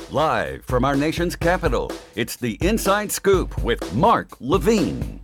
Live from our nation's capital, it's the Inside Scoop with Mark Levine.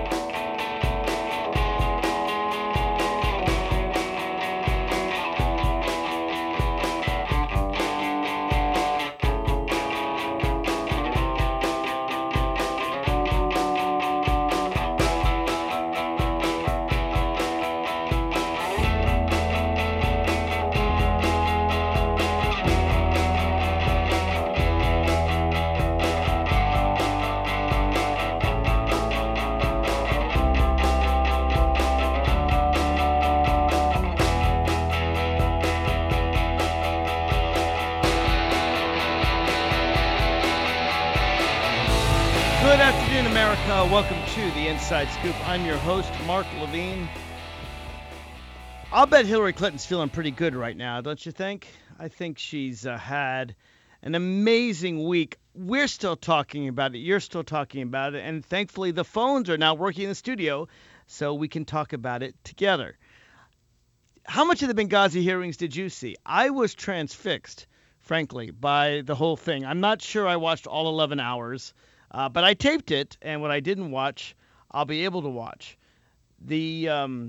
Good afternoon, America. Welcome to the Inside Scoop. I'm your host, Mark Levine. I'll bet Hillary Clinton's feeling pretty good right now, don't you think? I think she's had an amazing week. We're still talking about it. You're still talking about it. And thankfully, the phones are now working in the studio so we can talk about it together. How much of the Benghazi hearings did you see? I was transfixed, frankly, by the whole thing. I'm not sure I watched all 11 hours. But I taped it, and what I didn't watch, I'll be able to watch. The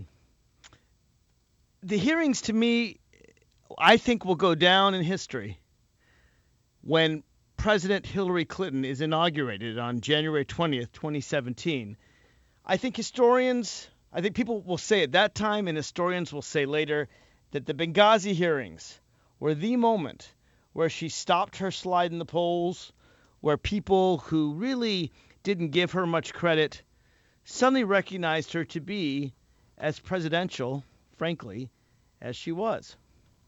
hearings, to me, I think will go down in history when President Hillary Clinton is inaugurated on January 20th, 2017. I think people will say at that time, and historians will say later, that the Benghazi hearings were the moment where she stopped her slide in the polls, where people who really didn't give her much credit suddenly recognized her to be as presidential, frankly, as she was.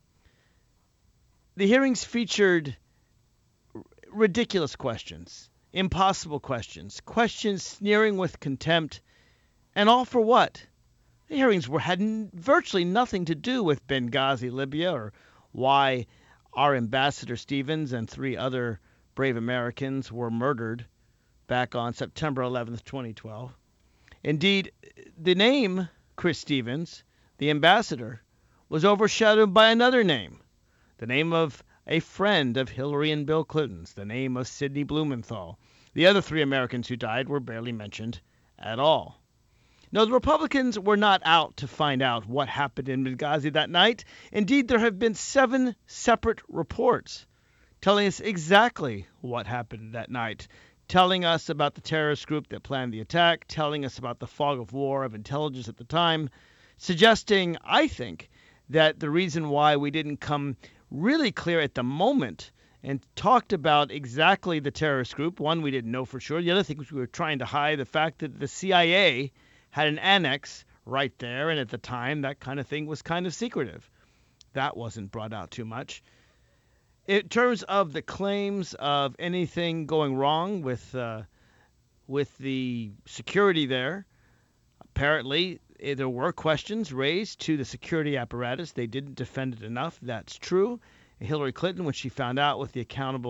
The hearings featured ridiculous questions, impossible questions, questions sneering with contempt, and all for what? The hearings had virtually nothing to do with Benghazi, Libya, or why our Ambassador Stevens and 3 other brave Americans were murdered back on September 11th, 2012. Indeed, the name Chris Stevens, the ambassador, was overshadowed by another name, the name of a friend of Hillary and Bill Clinton's, the name of Sidney Blumenthal. The other 3 Americans who died were barely mentioned at all. No, the Republicans were not out to find out what happened in Benghazi that night. Indeed, there have been 7 separate reports telling us exactly what happened that night, telling us about the terrorist group that planned the attack, telling us about the fog of war of intelligence at the time, suggesting, I think, that the reason why we didn't come really clear at the moment and talked about exactly the terrorist group, one, we didn't know for sure. The other thing was we were trying to hide the fact that the CIA had an annex right there, and at the time, that kind of thing was kind of secretive. That wasn't brought out too much. In terms of the claims of anything going wrong with the security there, apparently there were questions raised to the security apparatus. They didn't defend it enough. That's true. Hillary Clinton, when she found out with the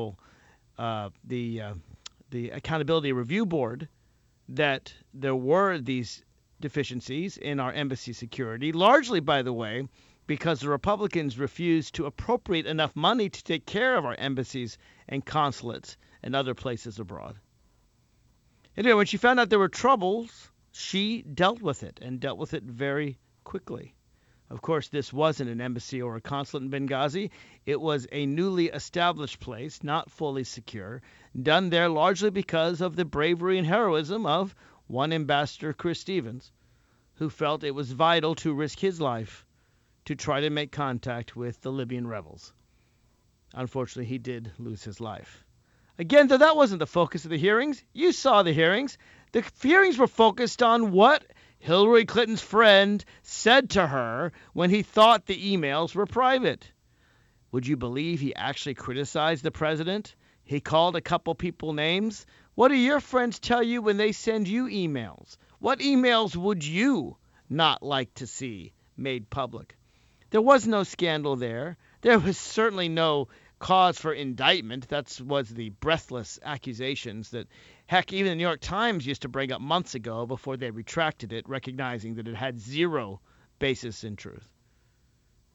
Accountability Review Board that there were these deficiencies in our embassy security, largely, by the way, because the Republicans refused to appropriate enough money to take care of our embassies and consulates and other places abroad. Anyway, when she found out there were troubles, she dealt with it, and dealt with it very quickly. Of course, this wasn't an embassy or a consulate in Benghazi. It was a newly established place, not fully secure, done there largely because of the bravery and heroism of one ambassador, Chris Stevens, who felt it was vital to risk his life to try to make contact with the Libyan rebels. Unfortunately, he did lose his life. Again, though that wasn't the focus of the hearings. You saw the hearings. The hearings were focused on what Hillary Clinton's friend said to her when he thought the emails were private. Would you believe he actually criticized the president? He called a couple people names. What do your friends tell you when they send you emails? What emails would you not like to see made public? There was no scandal there. There was certainly no cause for indictment. That was the breathless accusations that, heck, even the New York Times used to bring up months ago before they retracted it, recognizing that it had zero basis in truth.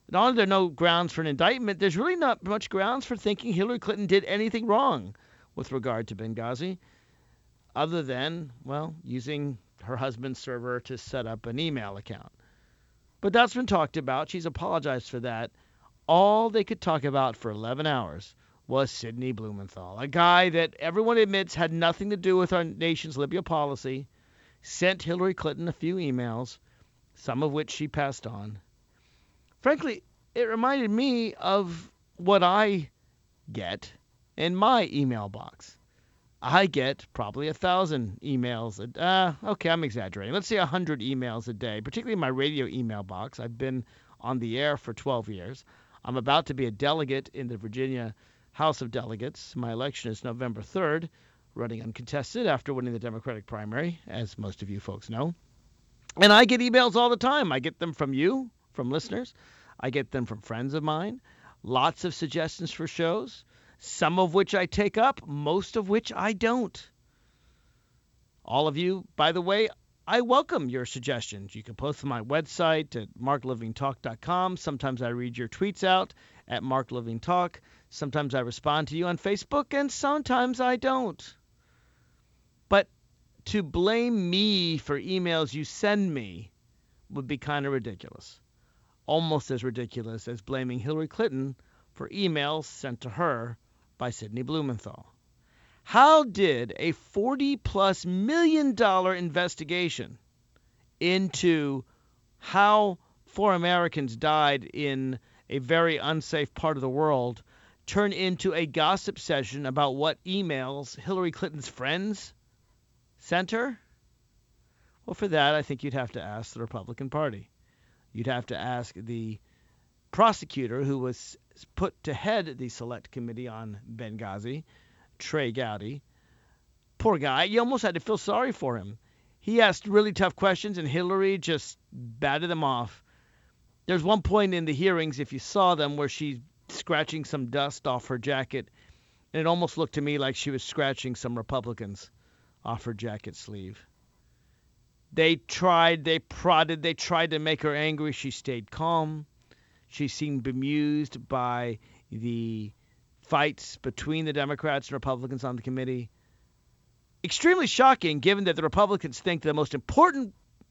Not only are there no grounds for an indictment, there's really not much grounds for thinking Hillary Clinton did anything wrong with regard to Benghazi, other than, well, using her husband's server to set up an email account. But that's been talked about. She's apologized for that. All they could talk about for 11 hours was Sidney Blumenthal, a guy that everyone admits had nothing to do with our nation's Libya policy, sent Hillary Clinton a few emails, some of which she passed on. Frankly, it reminded me of what I get in my email box. I get probably 1,000 emails. Okay, I'm exaggerating. Let's say 100 emails a day, particularly my radio email box. I've been on the air for 12 years. I'm about to be a delegate in the Virginia House of Delegates. My election is November 3rd, running uncontested after winning the Democratic primary, as most of you folks know. And I get emails all the time. I get them from you, from listeners. I get them from friends of mine. Lots of suggestions for shows, some of which I take up, most of which I don't. All of you, by the way, I welcome your suggestions. You can post on my website at marklivingtalk.com. Sometimes I read your tweets out at marklivingtalk. Sometimes I respond to you on Facebook, and sometimes I don't. But to blame me for emails you send me would be kind of ridiculous. Almost as ridiculous as blaming Hillary Clinton for emails sent to her by Sidney Blumenthal. How did a $40+ million investigation into how 4 Americans died in a very unsafe part of the world turn into a gossip session about what emails Hillary Clinton's friends sent her? Well, for that, I think you'd have to ask the Republican Party. You'd have to ask the prosecutor who was put to head the Select Committee on Benghazi, Trey Gowdy. Poor guy. You almost had to feel sorry for him. He asked really tough questions, and Hillary just batted them off. There's one point in the hearings, if you saw them, where she's scratching some dust off her jacket, and it almost looked to me like she was scratching some Republicans off her jacket sleeve. They tried, they prodded, they tried to make her angry. She stayed calm. She seemed bemused by the fights between the Democrats and Republicans on the committee. Extremely shocking, given that the Republicans think the most important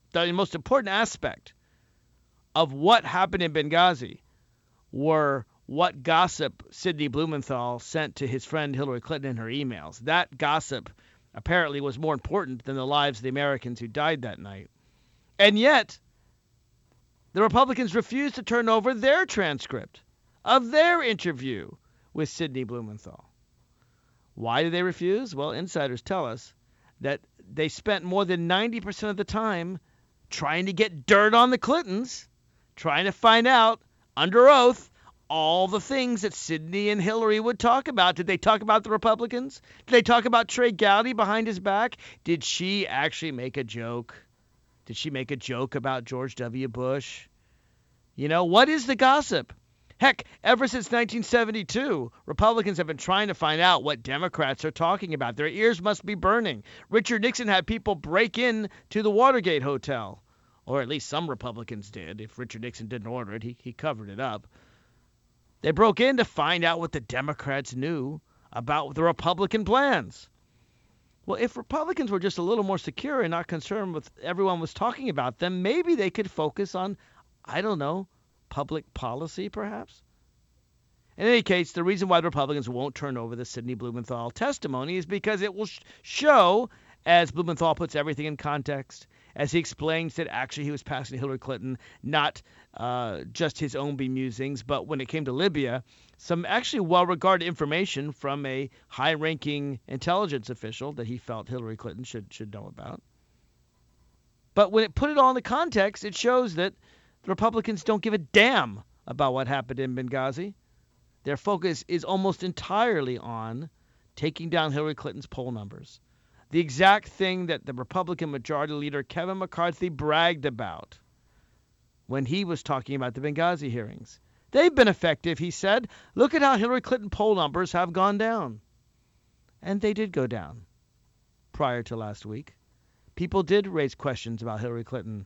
aspect of what happened in Benghazi were what gossip Sidney Blumenthal sent to his friend Hillary Clinton in her emails. That gossip apparently was more important than the lives of the Americans who died that night. And yet, the Republicans refused to turn over their transcript of their interview with Sidney Blumenthal. Why did they refuse? Well, insiders tell us that they spent more than 90% of the time trying to get dirt on the Clintons, trying to find out, under oath, all the things that Sidney and Hillary would talk about. Did they talk about the Republicans? Did they talk about Trey Gowdy behind his back? Did she actually make a joke? Did she make a joke about George W. Bush? You know, what is the gossip? Heck, ever since 1972, Republicans have been trying to find out what Democrats are talking about. Their ears must be burning. Richard Nixon had people break in to the Watergate Hotel, or at least some Republicans did. If Richard Nixon didn't order it, he covered it up. They broke in to find out what the Democrats knew about the Republican plans. Well, if Republicans were just a little more secure and not concerned with everyone was talking about them, maybe they could focus on, I don't know, public policy, perhaps? In any case, the reason why the Republicans won't turn over the Sidney Blumenthal testimony is because it will show, as Blumenthal puts everything in context, as he explains that actually he was passing Hillary Clinton, not just his own bemusings, but when it came to Libya, some actually well-regarded information from a high-ranking intelligence official that he felt Hillary Clinton should know about. But when it put it all in the context, it shows that the Republicans don't give a damn about what happened in Benghazi. Their focus is almost entirely on taking down Hillary Clinton's poll numbers. The exact thing that the Republican Majority Leader Kevin McCarthy bragged about when he was talking about the Benghazi hearings. They've been effective, he said. Look at how Hillary Clinton poll numbers have gone down. And they did go down prior to last week. People did raise questions about Hillary Clinton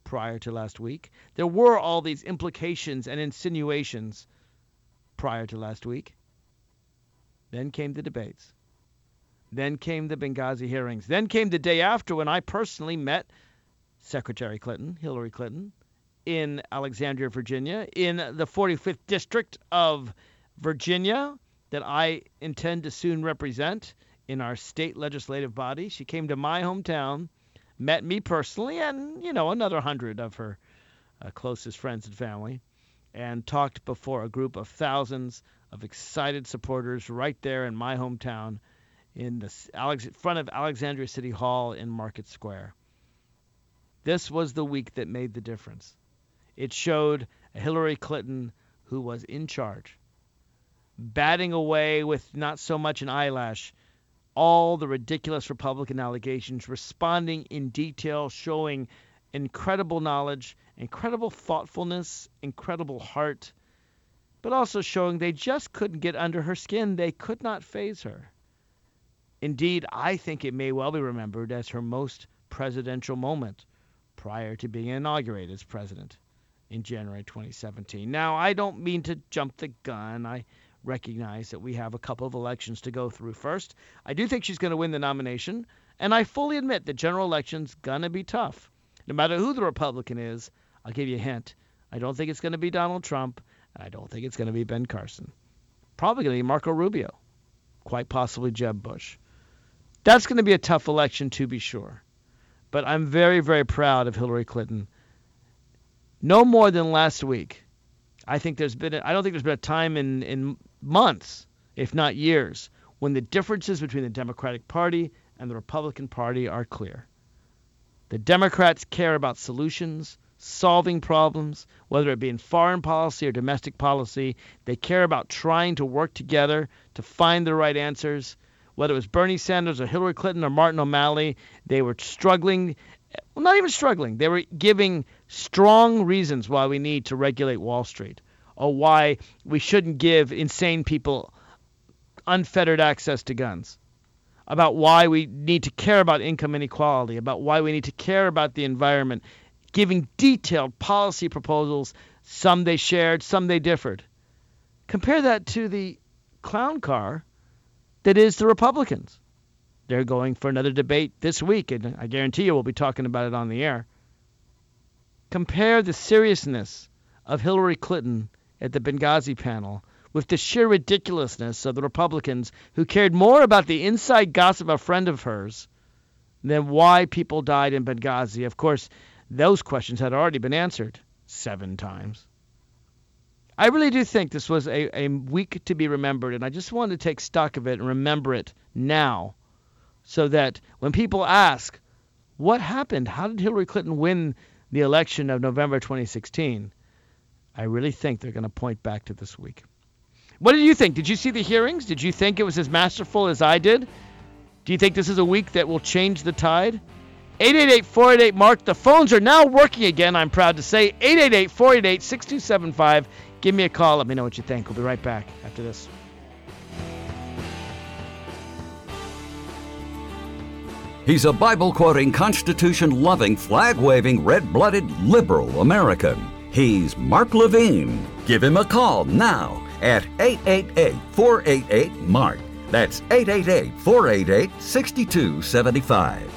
prior to last week. There were all these implications and insinuations prior to last week. Then came the debates. Then came the Benghazi hearings. Then came the day after when I personally met Secretary Clinton, Hillary Clinton, in Alexandria, Virginia, in the 45th District of Virginia that I intend to soon represent in our state legislative body. She came to my hometown, met me personally, and, another 100 of her closest friends and family, and talked before a group of thousands of excited supporters right there in my hometown in the front of Alexandria City Hall in Market Square. This was the week that made the difference. It showed a Hillary Clinton who was in charge, batting away with not so much an eyelash all the ridiculous Republican allegations, responding in detail, showing incredible knowledge, incredible thoughtfulness, incredible heart, but also showing they just couldn't get under her skin. They could not faze her. Indeed, I think it may well be remembered as her most presidential moment prior to being inaugurated as president in January 2017. Now, I don't mean to jump the gun. I recognize that we have a couple of elections to go through first. I do think she's going to win the nomination, and I fully admit the general election's going to be tough. No matter who the Republican is, I'll give you a hint. I don't think it's going to be Donald Trump, and I don't think it's going to be Ben Carson. Probably going to be Marco Rubio, quite possibly Jeb Bush. That's going to be a tough election, to be sure. But I'm very, very proud of Hillary Clinton. No more than last week, I don't think there's been a time in months, if not years, when the differences between the Democratic Party and the Republican Party are clear. The Democrats care about solutions, solving problems, whether it be in foreign policy or domestic policy. They care about trying to work together to find the right answers. Whether it was Bernie Sanders or Hillary Clinton or Martin O'Malley, they were struggling. Well, not even struggling. They were giving strong reasons why we need to regulate Wall Street, or why we shouldn't give insane people unfettered access to guns, about why we need to care about income inequality, about why we need to care about the environment, giving detailed policy proposals. Some they shared, some they differed. Compare that to the clown car that is the Republicans. They're going for another debate this week, and I guarantee you we'll be talking about it on the air. Compare the seriousness of Hillary Clinton at the Benghazi panel with the sheer ridiculousness of the Republicans, who cared more about the inside gossip of a friend of hers than why people died in Benghazi. Of course, those questions had already been answered 7 times. I really do think this was a week to be remembered, and I just wanted to take stock of it and remember it now, so that when people ask, what happened? How did Hillary Clinton win the election of November 2016? I really think they're going to point back to this week. What did you think? Did you see the hearings? Did you think it was as masterful as I did? Do you think this is a week that will change the tide? 888-488-MARK. The phones are now working again, I'm proud to say. 888-488-6275. Give me a call. Let me know what you think. We'll be right back after this. He's a Bible-quoting, Constitution-loving, flag-waving, red-blooded, liberal American. He's Mark Levine. Give him a call now at 888-488-MARK. That's 888-488-6275.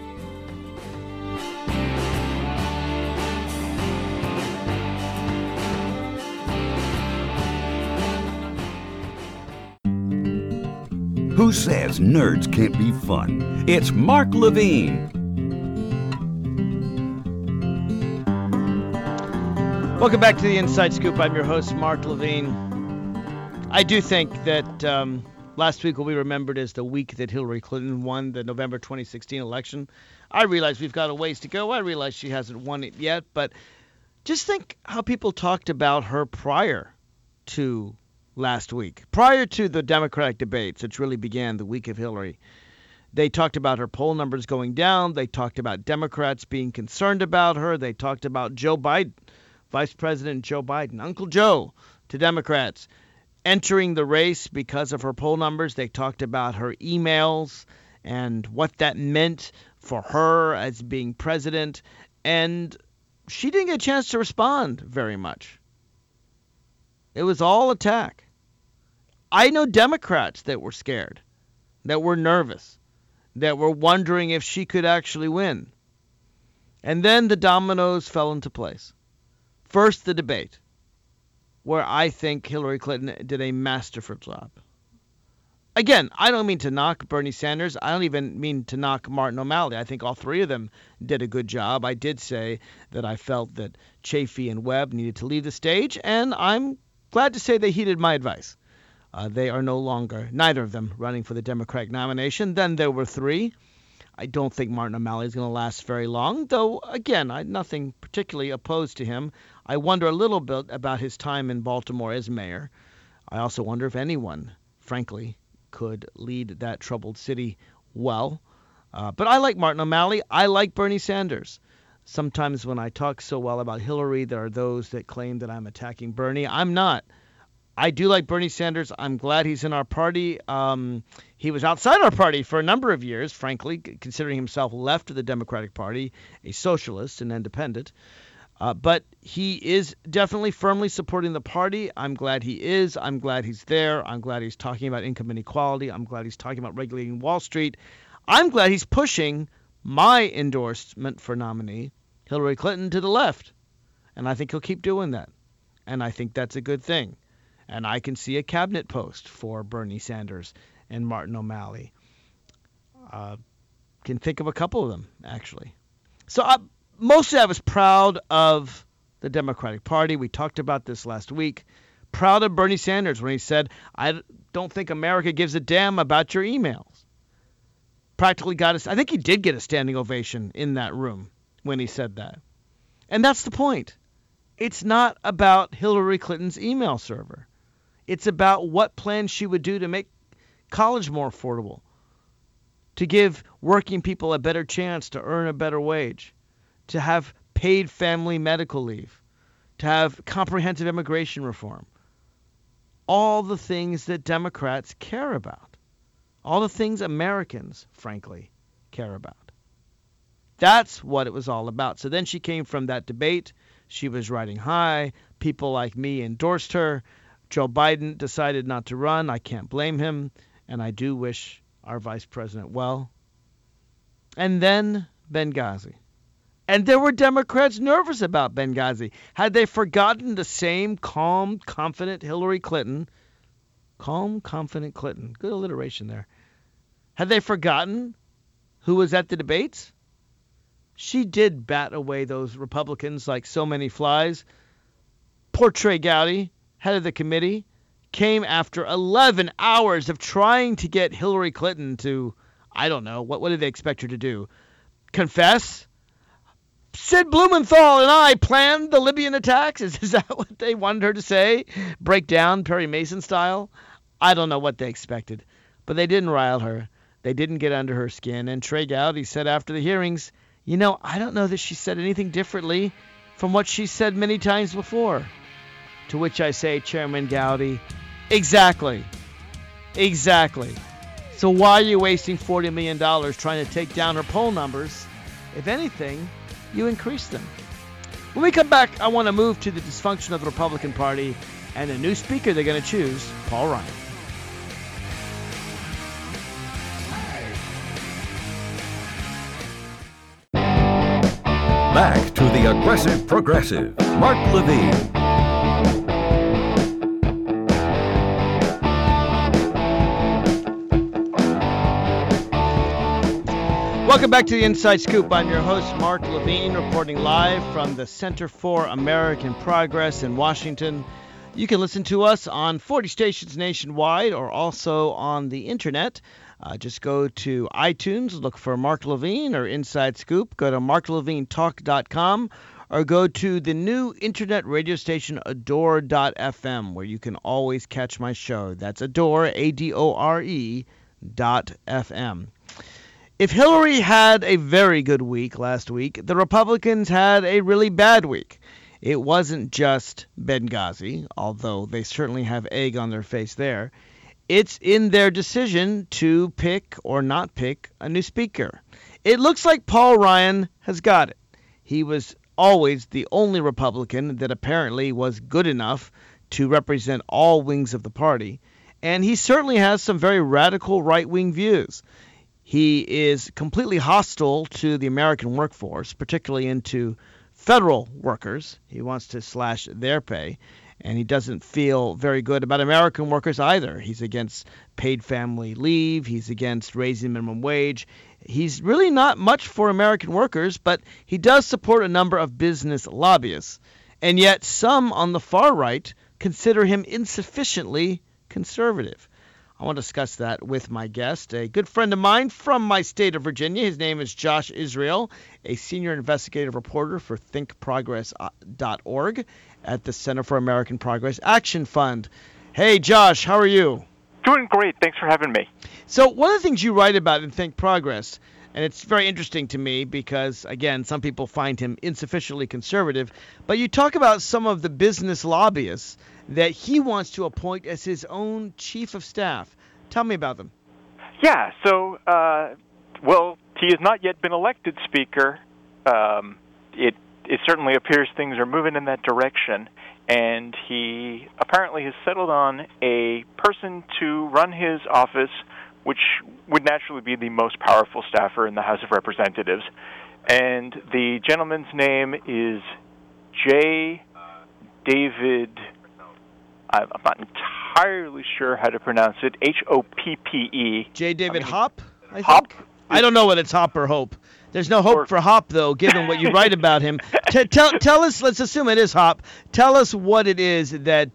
Who says nerds can't be fun? It's Mark Levine. Welcome back to the Inside Scoop. I'm your host, Mark Levine. I do think that last week will be remembered as the week that Hillary Clinton won the November 2016 election. I realize we've got a ways to go. I realize she hasn't won it yet, but just think how people talked about her prior to last week, prior to the Democratic debates, which really began the week of Hillary. They talked about her poll numbers going down. They talked about Democrats being concerned about her. They talked about Joe Biden, Vice President Joe Biden, Uncle Joe to Democrats, entering the race because of her poll numbers. They talked about her emails and what that meant for her as being president. And she didn't get a chance to respond very much. It was all attack. I know Democrats that were scared, that were nervous, that were wondering if she could actually win. And then the dominoes fell into place. First, the debate, where I think Hillary Clinton did a masterful job. Again, I don't mean to knock Bernie Sanders. I don't even mean to knock Martin O'Malley. I think all three of them did a good job. I did say that I felt that Chafee and Webb needed to leave the stage, and I'm glad to say they heeded my advice. They are no longer, neither of them, running for the Democratic nomination. Then there were three. I don't think Martin O'Malley is going to last very long, though, again, I'm nothing particularly opposed to him. I wonder a little bit about his time in Baltimore as mayor. I also wonder if anyone, frankly, could lead that troubled city well. But I like Martin O'Malley. I like Bernie Sanders. Sometimes when I talk so well about Hillary, there are those that claim that I'm attacking Bernie. I'm not. I do like Bernie Sanders. I'm glad he's in our party. He was outside our party for a number of years, frankly, considering himself left of the Democratic Party, a socialist and independent. But he is definitely firmly supporting the party. I'm glad he is. I'm glad he's there. I'm glad he's talking about income inequality. I'm glad he's talking about regulating Wall Street. I'm glad he's pushing my endorsement for nominee, Hillary Clinton, to the left. And I think he'll keep doing that. And I think that's a good thing. And I can see a cabinet post for Bernie Sanders and Martin O'Malley. Can think of a couple of them, actually. So mostly I was proud of the Democratic Party. We talked about this last week. Proud of Bernie Sanders when he said, I don't think America gives a damn about your emails. Practically I think he did get a standing ovation in that room when he said that. And that's the point. It's not about Hillary Clinton's email server. It's about what plans she would do to make college more affordable, to give working people a better chance to earn a better wage, to have paid family medical leave, to have comprehensive immigration reform. All the things that Democrats care about. All the things Americans, frankly, care about. That's what it was all about. So then she came from that debate. She was riding high. People like me endorsed her. Joe Biden decided not to run. I can't blame him. And I do wish our vice president well. And then Benghazi. And there were Democrats nervous about Benghazi. Had they forgotten the same calm, confident Hillary Clinton? Calm, confident Clinton. Good alliteration there. Had they forgotten who was at the debates? She did bat away those Republicans like so many flies. Poor Trey Gowdy, head of the committee, came after 11 hours of trying to get Hillary Clinton to, I don't know, what did they expect her to do? Confess? Sid Blumenthal and I planned the Libyan attacks? Is that what they wanted her to say? Break down Perry Mason style? I don't know what they expected. But they didn't rile her. They didn't get under her skin. And Trey Gowdy said after the hearings, I don't know that she said anything differently from what she said many times before. To which I say, Chairman Gowdy, exactly. So why are you wasting $40 million trying to take down her poll numbers? If anything, you increase them. When we come back, I want to move to the dysfunction of the Republican Party and the new speaker they're going to choose, Paul Ryan. Back to the Aggressive Progressive, Mark Levine. Welcome back to the Inside Scoop. I'm your host, Mark Levine, reporting live from the Center for American Progress in Washington. You can listen to us on 40 stations nationwide or also on the internet. Just go to iTunes, look for Mark Levine or Inside Scoop. Go to marklevinetalk.com or go to the new internet radio station Adore.fm, where you can always catch my show. That's Adore, ADORE.fm. If Hillary had a very good week last week, the Republicans had a really bad week. It wasn't just Benghazi, although they certainly have egg on their face there. It's in their decision to pick or not pick a new speaker. It looks like Paul Ryan has got it. He was always the only Republican that apparently was good enough to represent all wings of the party. And he certainly has some very radical right-wing views. He is completely hostile to the American workforce, particularly into federal workers. He wants to slash their pay. And he doesn't feel very good about American workers either. He's against paid family leave. He's against raising minimum wage. He's really not much for American workers, but he does support a number of business lobbyists. And yet some on the far right consider him insufficiently conservative. I want to discuss that with my guest, a good friend of mine from my state of Virginia. His name is Josh Israel, a senior investigative reporter for thinkprogress.org at the Center for American Progress Action Fund. Hey, Josh, how are you? Doing great. Thanks for having me. So one of the things you write about in Think Progress, and it's very interesting to me because, again, some people find him insufficiently conservative, but you talk about some of the business lobbyists that he wants to appoint as his own chief of staff. Tell me about them. Yeah, so, he has not yet been elected speaker. It certainly appears things are moving in that direction, and he apparently has settled on a person to run his office, which would naturally be the most powerful staffer in the House of Representatives. And the gentleman's name is J. David, I'm not entirely sure how to pronounce it, Hoppe. J. David Hoppe, I think? Hoppe? I don't know whether it's Hoppe or Hope. There's no hope for Hoppe, though, given what you write about him. Tell us, let's assume it is Hoppe, tell us what it is that,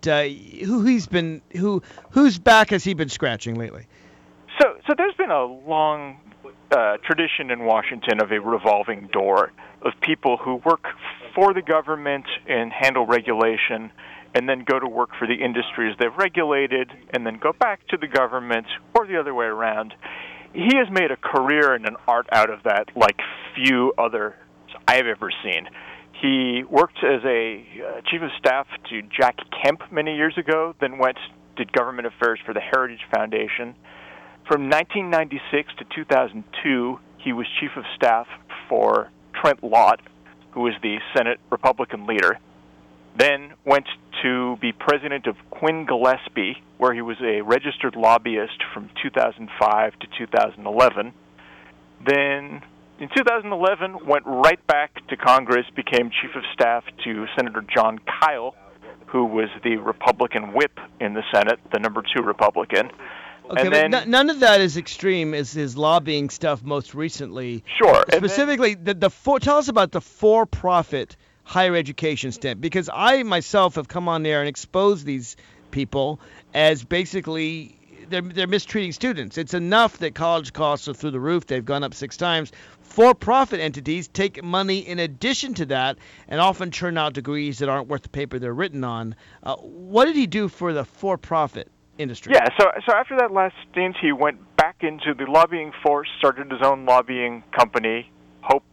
whose back has he been scratching lately? So there's been a long tradition in Washington of a revolving door of people who work for the government and handle regulation, and then go to work for the industries they've regulated, and then go back to the government, or the other way around. He has made a career and an art out of that like few others I've ever seen. He worked as a chief of staff to Jack Kemp many years ago, then did government affairs for the Heritage Foundation. From 1996 to 2002, he was chief of staff for Trent Lott, who was the Senate Republican leader. Then went to be president of Quinn Gillespie, where he was a registered lobbyist from 2005 to 2011. Then, in 2011, went right back to Congress, became chief of staff to Senator John Kyle, who was the Republican whip in the Senate, the number 2 Republican. Okay, and but none of that is extreme as his lobbying stuff most recently. Sure. Specifically, tell us about the for-profit higher education stint, because I myself have come on there and exposed these people as basically they're mistreating students. It's enough that college costs are through the roof. They've gone up 6 times. For-profit entities take money in addition to that and often churn out degrees that aren't worth the paper they're written on. What did he do for the for-profit industry? Yeah, so after that last stint, he went back into the lobbying force, started his own lobbying company, Hoppe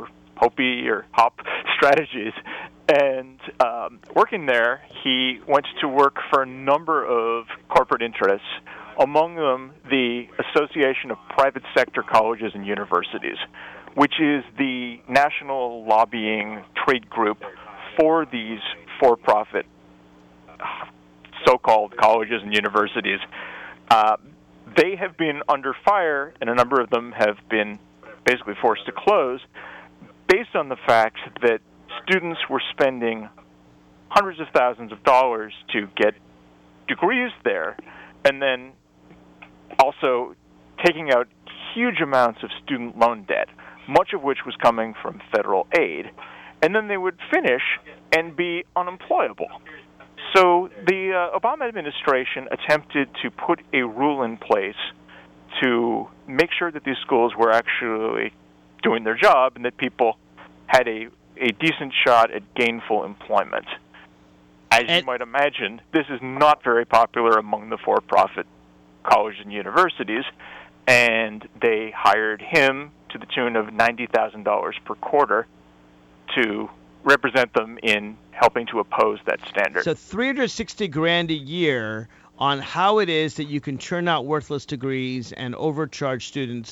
Strategies, and working there, he went to work for a number of corporate interests, among them the Association of Private Sector Colleges and Universities, which is the national lobbying trade group for these for-profit so-called colleges and universities. They have been under fire, and a number of them have been basically forced to close, based on the fact that students were spending hundreds of thousands of dollars to get degrees there, and then also taking out huge amounts of student loan debt, much of which was coming from federal aid, and then they would finish and be unemployable. So the Obama administration attempted to put a rule in place to make sure that these schools were actually doing their job and that people had a decent shot at gainful employment. As you might imagine, this is not very popular among the for-profit colleges and universities, and they hired him to the tune of $90,000 per quarter to represent them in helping to oppose that standard. So $360,000 a year on how it is that you can churn out worthless degrees and overcharge students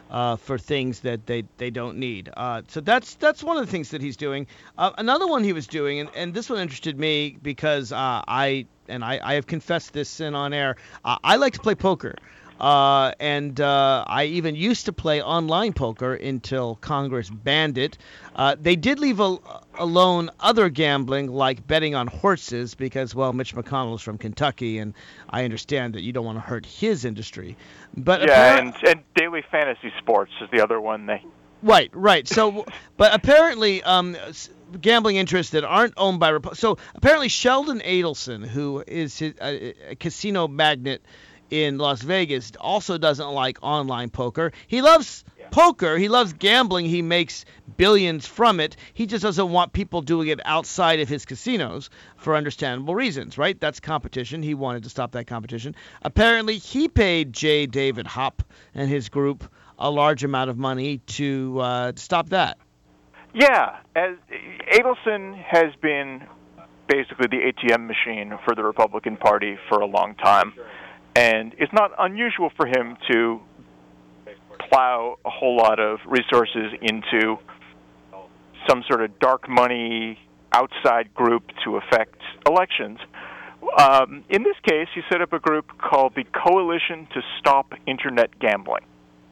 for things that they don't need. So that's one of the things that he's doing. Another one he was doing, and this one interested me because I have confessed this sin on air. I like to play poker. And I even used to play online poker until Congress banned it. They did leave alone other gambling, like betting on horses, because, well, Mitch McConnell is from Kentucky, and I understand that you don't want to hurt his industry. But and daily fantasy sports is the other one they. Right. So, but apparently, gambling interests that aren't owned by so apparently Sheldon Adelson, who is a casino magnate in Las Vegas, also doesn't like online poker. He loves poker. He loves gambling. He makes billions from it. He just doesn't want people doing it outside of his casinos for understandable reasons, right? That's competition. He wanted to stop that competition. Apparently, he paid J. David Hopp and his group a large amount of money to stop that. Yeah, as Adelson has been basically the ATM machine for the Republican Party for a long time. And it's not unusual for him to plow a whole lot of resources into some sort of dark money outside group to affect elections. In this case, he set up a group called the Coalition to Stop Internet Gambling.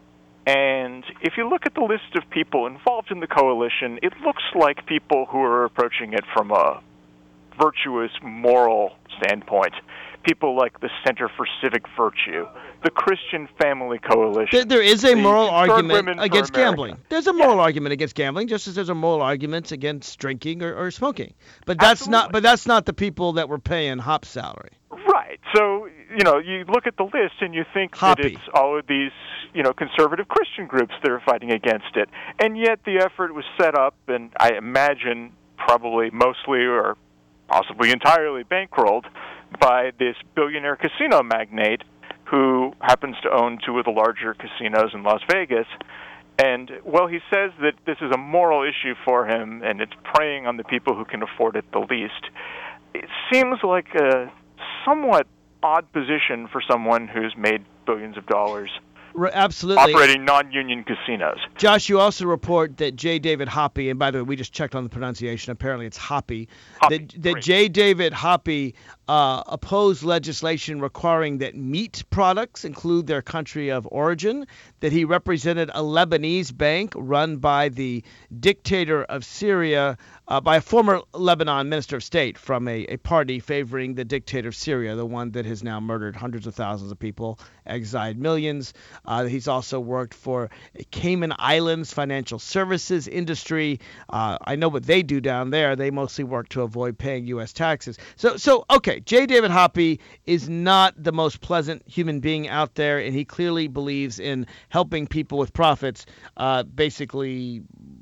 And if you look at the list of people involved in the coalition, it looks like people who are approaching it from a virtuous, moral standpoint. People like the Center for Civic Virtue, the Christian Family Coalition. There is a moral argument Women against for America. gambling. There's a moral argument against gambling, just as there's a moral argument against drinking or smoking. But that's Absolutely. But that's not the people that were paying Hop's salary. Right. So, you look at the list and you think Hoppy. that it's all of these, conservative Christian groups that are fighting against it. And yet the effort was set up, and I imagine probably mostly or possibly entirely bankrolled by this billionaire casino magnate who happens to own two of the larger casinos in Las Vegas. And, well, he says that this is a moral issue for him, and it's preying on the people who can afford it the least. It seems like a somewhat odd position for someone who's made billions of dollars Absolutely. operating non-union casinos. Josh, you also report that J. David Hoppe, and by the way, we just checked on the pronunciation. Apparently it's Hoppe. That great. J. David Hoppe opposed legislation requiring that meat products include their country of origin, that he represented a Lebanese bank run by the dictator of Syria, by a former Lebanon minister of state from a party favoring the dictator of Syria, the one that has now murdered hundreds of thousands of people, exiled millions. He's also worked for Cayman Islands financial services industry. I know what they do down there. They mostly work to avoid paying U.S. taxes. So okay, J. David Hoppe is not the most pleasant human being out there, and he clearly believes in helping people with profits, basically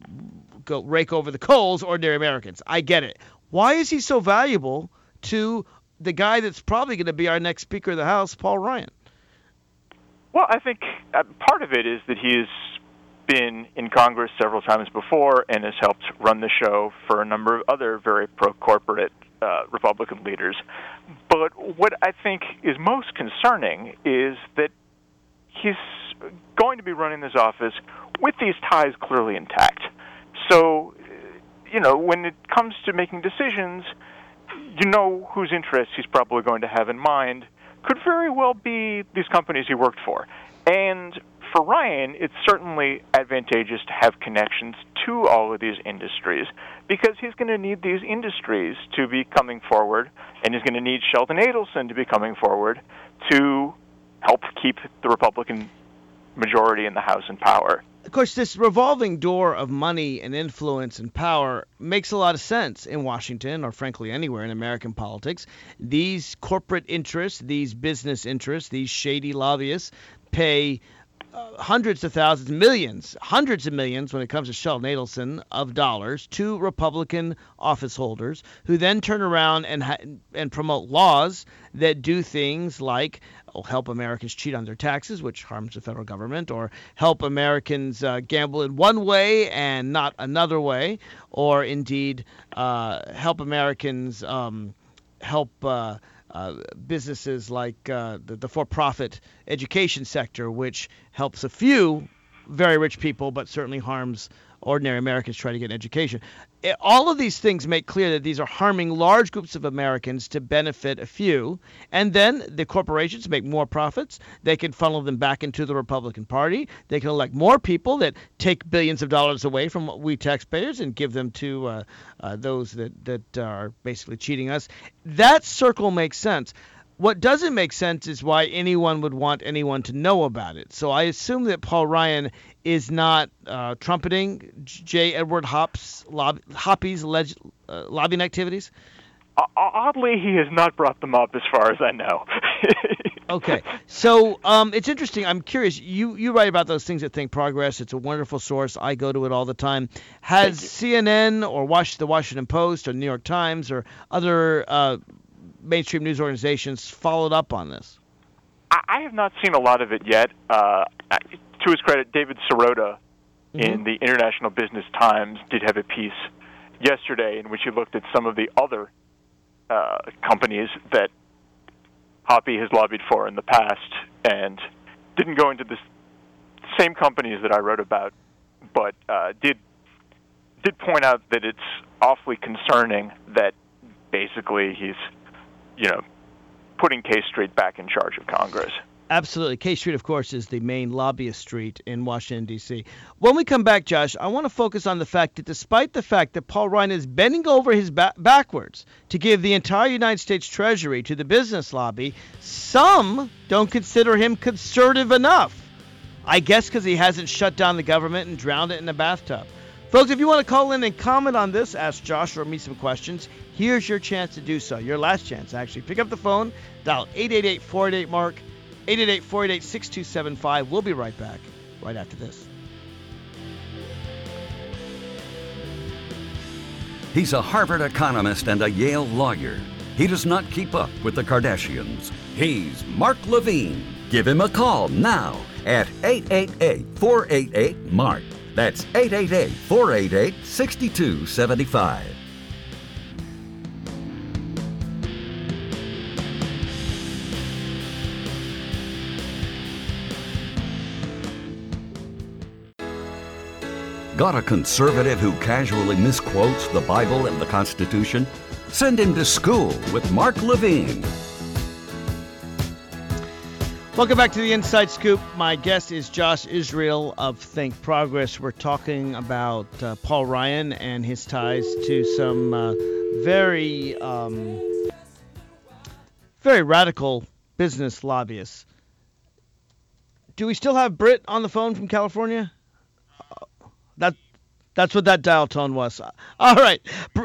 go rake over the coals, ordinary Americans. I get it. Why is he so valuable to the guy that's probably going to be our next Speaker of the House, Paul Ryan? Well, I think part of it is that he has been in Congress several times before and has helped run the show for a number of other very pro-corporate Republican leaders. But what I think is most concerning is that he's going to be running this office with these ties clearly intact. So, when it comes to making decisions, whose interests he's probably going to have in mind could very well be these companies he worked for. And for Ryan, it's certainly advantageous to have connections to all of these industries because he's going to need these industries to be coming forward, and he's going to need Sheldon Adelson to be coming forward to help keep the Republican majority in the House in power. Of course, this revolving door of money and influence and power makes a lot of sense in Washington, or frankly anywhere in American politics. These corporate interests, these business interests, these shady lobbyists pay hundreds of thousands, millions, hundreds of millions when it comes to Sheldon Adelson of dollars to Republican office holders who then turn around and promote laws that do things like help Americans cheat on their taxes, which harms the federal government, or help Americans gamble in one way and not another way, or indeed help Americans help businesses like the for-profit education sector, which helps a few very rich people, but certainly harms ordinary Americans trying to get an education. All of these things make clear that these are harming large groups of Americans to benefit a few, and then the corporations make more profits. They can funnel them back into the Republican Party. They can elect more people that take billions of dollars away from we taxpayers and give them to those that are basically cheating us. That circle makes sense. What doesn't make sense is why anyone would want anyone to know about it. So I assume that Paul Ryan is not trumpeting J. Edward Hoppy's lobbying activities? Oddly, he has not brought them up as far as I know. Okay. So it's interesting. I'm curious. You write about those things at Think Progress. It's a wonderful source. I go to it all the time. Has CNN or the Washington Post or New York Times or other mainstream news organizations followed up on this? I have not seen a lot of it yet. To his credit, David Sirota in the International Business Times did have a piece yesterday in which he looked at some of the other companies that Hoppy has lobbied for in the past and didn't go into the same companies that I wrote about, but did point out that it's awfully concerning that basically he's putting K Street back in charge of Congress. Absolutely. K Street, of course, is the main lobbyist street in Washington, D.C. When we come back, Josh, I want to focus on the fact that despite the fact that Paul Ryan is bending over his backwards to give the entire United States Treasury to the business lobby, some don't consider him conservative enough. I guess because he hasn't shut down the government and drowned it in a bathtub. Folks, if you want to call in and comment on this, ask Josh or me some questions, here's your chance to do so. Your last chance, actually. Pick up the phone, dial 888-488-MARK, 888-488-6275. We'll be right back right after this. He's a Harvard economist and a Yale lawyer. He does not keep up with the Kardashians. He's Mark Levine. Give him a call now at 888-488-MARK. That's 888-488-6275. Got a conservative who casually misquotes the Bible and the Constitution? Send him to school with Mark Levine. Welcome back to the Inside Scoop. My guest is Josh Israel of Think Progress. We're talking about Paul Ryan and his ties to some very radical business lobbyists. Do we still have Britt on the phone from California? That's what that dial tone was. All right.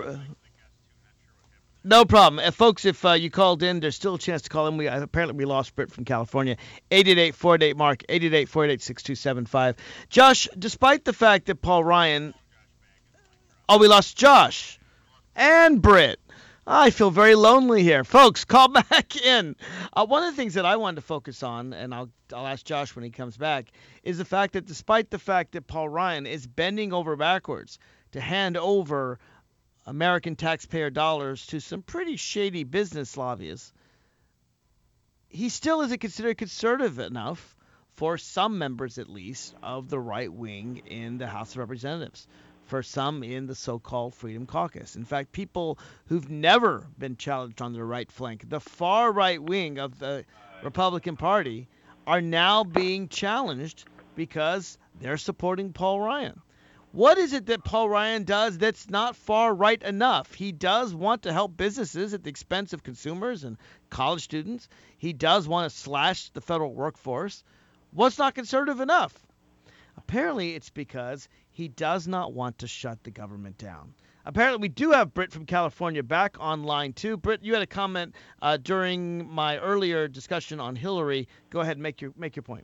No problem. Folks, if you called in, there's still a chance to call in. Apparently we lost Britt from California. 888-488-MARK, 888-488-6275. Josh, despite the fact that Paul Ryan... Oh, we lost Josh and Britt. I feel very lonely here. Folks, call back in. One of the things that I wanted to focus on, and I'll ask Josh when he comes back, is the fact that despite the fact that Paul Ryan is bending over backwards to hand over American taxpayer dollars to some pretty shady business lobbyists, he still isn't considered conservative enough for some members, at least, of the right wing in the House of Representatives, for some in the so-called Freedom Caucus. In fact, people who've never been challenged on the right flank, the far right wing of the Republican Party, are now being challenged because they're supporting Paul Ryan. What is it that Paul Ryan does that's not far right enough? He does want to help businesses at the expense of consumers and college students. He does want to slash the federal workforce. What's not conservative enough? Apparently, it's because he does not want to shut the government down. Apparently, we do have Britt from California back on line 2. Britt, you had a comment during my earlier discussion on Hillary. Go ahead and make your point.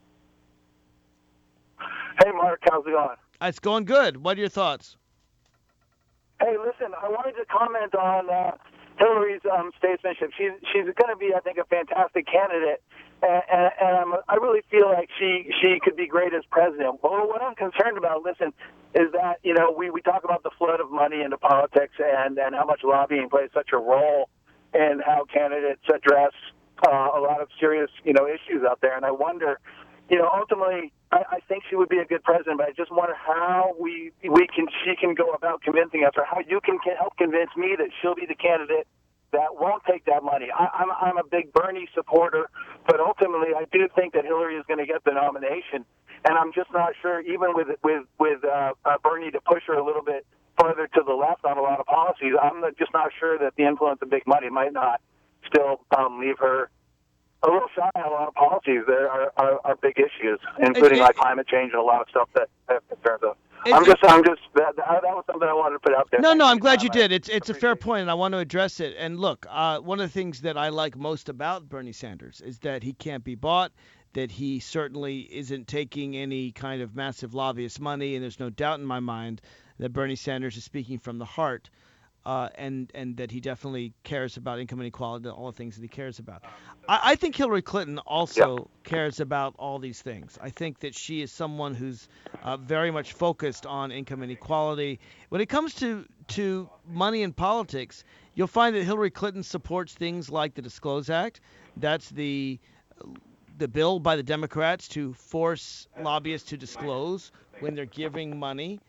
Hey, Mark, how's it going? It's going good. What are your thoughts? Hey, listen, I wanted to comment on Hillary's statesmanship. She's going to be, I think, a fantastic candidate, and I really feel like she could be great as president. Well, what I'm concerned about, listen, is that, we talk about the flood of money into politics and how much lobbying plays such a role in how candidates address a lot of serious, issues out there. And I wonder, ultimately, I think she would be a good president, but I just wonder how she can go about convincing us, or how you can help convince me that she'll be the candidate that won't take that money. I'm a big Bernie supporter, but ultimately I do think that Hillary is going to get the nomination, and I'm just not sure, even with Bernie to push her a little bit further to the left on a lot of policies, just not sure that the influence of big money might not still leave her a little shy on a lot of policies that are big issues, including like climate change and a lot of stuff that concerns us. That was something I wanted to put out there. No, I'm glad you did. It's a fair point, and I want to address it. And look, one of the things that I like most about Bernie Sanders is that he can't be bought, that he certainly isn't taking any kind of massive lobbyist money, and there's no doubt in my mind that Bernie Sanders is speaking from the heart, and that he definitely cares about income inequality, all the things that he cares about. I think Hillary Clinton also cares about all these things. I think that she is someone who's very much focused on income inequality. When it comes to money in politics, you'll find that Hillary Clinton supports things like the Disclose Act. That's the bill by the Democrats to force lobbyists to disclose when they're giving money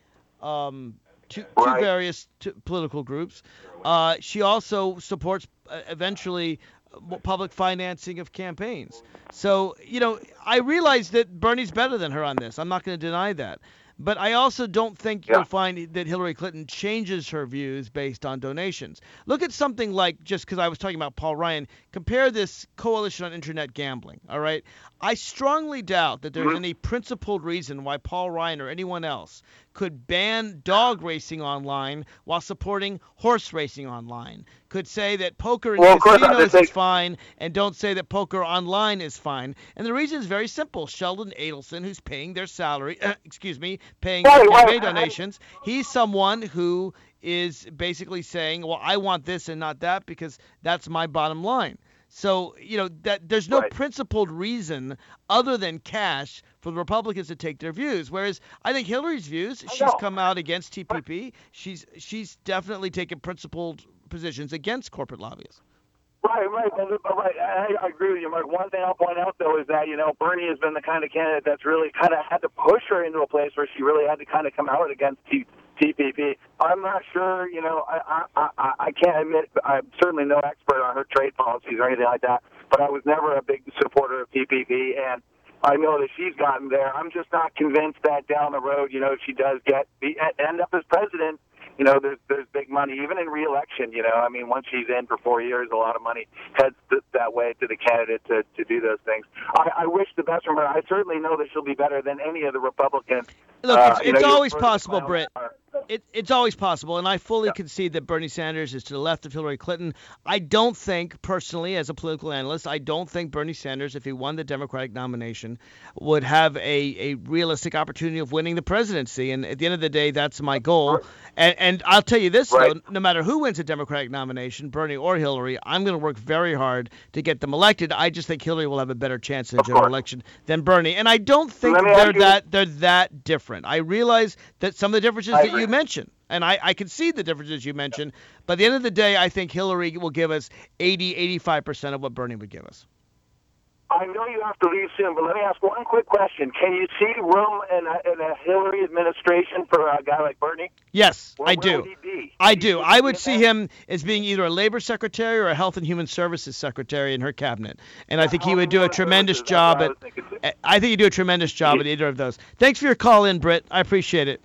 to various political groups. She also supports eventually public financing of campaigns. So, I realize that Bernie's better than her on this. I'm not going to deny that. But I also don't think you'll find that Hillary Clinton changes her views based on donations. Look at something like, just because I was talking about Paul Ryan, compare this Coalition on Internet Gambling, all right? I strongly doubt that there's any principled reason why Paul Ryan or anyone else could ban dog racing online while supporting horse racing online. Could say that poker in casinos is fine and don't say that poker online is fine. And the reason is very simple. Sheldon Adelson, who's paying their salary, paying their campaign donations, he's someone who is basically saying, well, I want this and not that because that's my bottom line. So, that there's no principled reason other than cash for the Republicans to take their views. Whereas I think Hillary's views, she's come out against TPP. She's definitely taken principled positions against corporate lobbyists. Right. I agree with you, Mark. One thing I'll point out, though, is that, Bernie has been the kind of candidate that's really kind of had to push her into a place where she really had to kind of come out against TPP. I'm not sure, I can't admit, I'm certainly no expert on her trade policies or anything like that, but I was never a big supporter of TPP, and I know that she's gotten there. I'm just not convinced that down the road, if she does end up as president, there's big money, even in re-election, once she's in for 4 years, a lot of money heads that way to the candidate to do those things. I wish the best from her. I certainly know that she'll be better than any of the Republicans. Look, it's always possible, Britt. It's always possible, and I fully concede that Bernie Sanders is to the left of Hillary Clinton. I don't think, personally, as a political analyst, I don't think Bernie Sanders, if he won the Democratic nomination, would have a realistic opportunity of winning the presidency. And at the end of the day, that's my goal. And I'll tell you this, though, no matter who wins the Democratic nomination, Bernie or Hillary, I'm going to work very hard to get them elected. I just think Hillary will have a better chance in the general election than Bernie. And I don't think they're that different. I realize that some of the differences that you mentioned, and I can see the differences you mentioned, but at the end of the day, I think Hillary will give us 85% of what Bernie would give us. I know you have to leave soon, but let me ask one quick question. Can you see room in a Hillary administration for a guy like Bernie? Yes, I do. Where would he be? I do. I would see him as being either a labor secretary or a health and human services secretary in her cabinet. And I think he would do a tremendous job at either of those. Thanks for your call in, Britt. I appreciate it.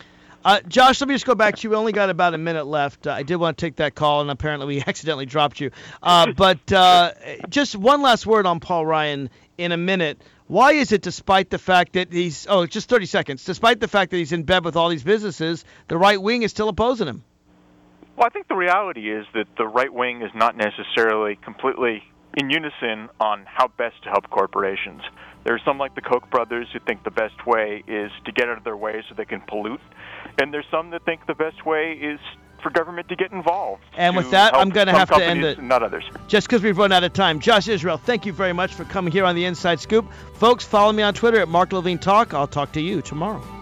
Josh, let me just go back to you. We only got about a minute left. I did want to take that call, and apparently we accidentally dropped you. But just one last word on Paul Ryan in a minute. Why is it, despite the fact that just 30 seconds, despite the fact that he's in bed with all these businesses, the right wing is still opposing him? Well, I think the reality is that the right wing is not necessarily completely in unison on how best to help corporations. There are some like the Koch brothers who think the best way is to get out of their way so they can pollute. And there's some that think the best way is for government to get involved. And with that, I'm going to have to end it. Not others. Just because we've run out of time. Josh Israel, thank you very much for coming here on the Inside Scoop. Folks, follow me on Twitter at Mark Levine Talk. I'll talk to you tomorrow.